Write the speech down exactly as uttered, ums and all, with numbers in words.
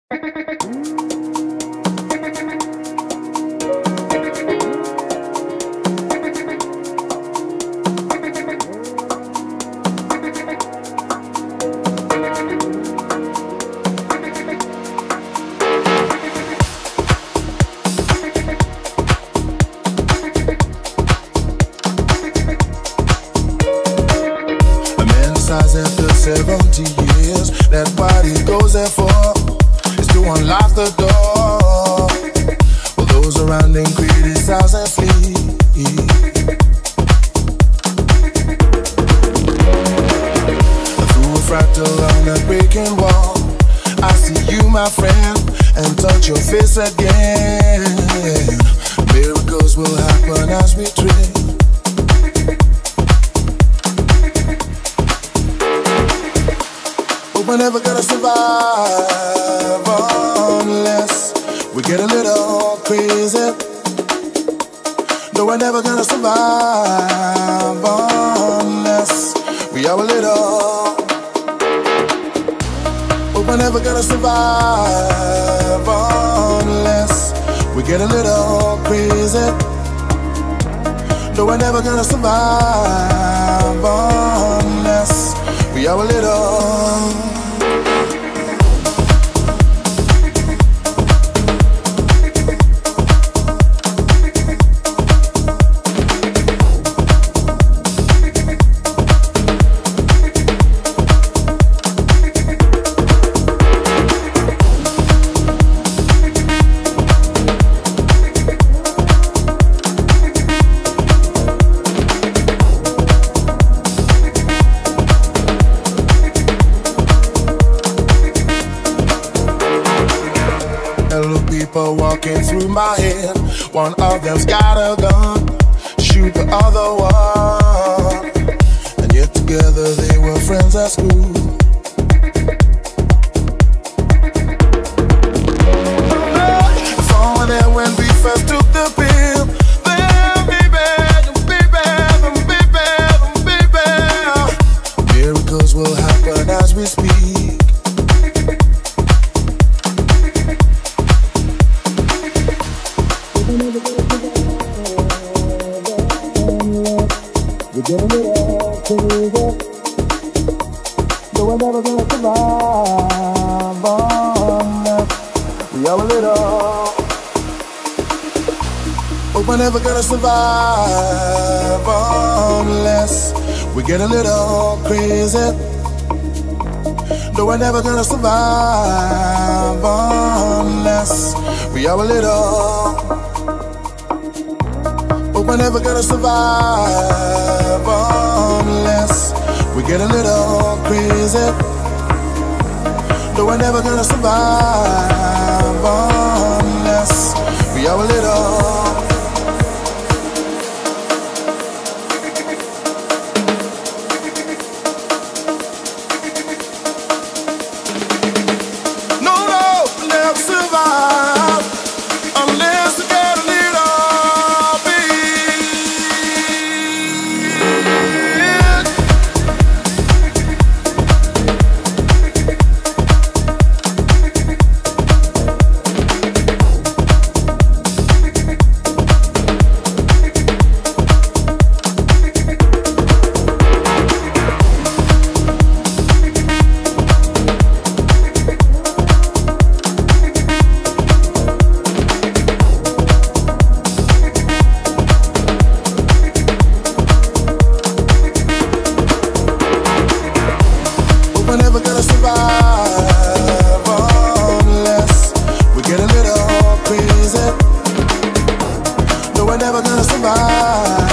After seventy years, that's what he goes there for, is to unlock the door. While those around him criticize and flee. Through a fractal on a breaking wall, I see you, my friend, and touch your face again. Miracles will happen as we dream. We're never gonna survive unless we get a little crazy. No, we're never gonna survive unless we are a little. But we're never gonna survive unless we get a little crazy. No, we're never gonna survive unless we are a little. People walking through my head. One of them's got a gun, shoot the other one. And yet together they were friends at school. Someone there when we first took the pill. Then baby, baby, baby, baby, miracles will happen as we speak. We're getting it all crazy. No, we're never gonna survive unless we are a little. But we're never gonna survive unless we get a little crazy. No, we're never gonna survive unless we are a little. But we're never gonna survive unless we get a little crazy. No, we're never gonna survive unless we are a little. No, no, we'll never survive unless we get a little. We're never gonna survive unless we get a little crazy. No, we're never gonna survive.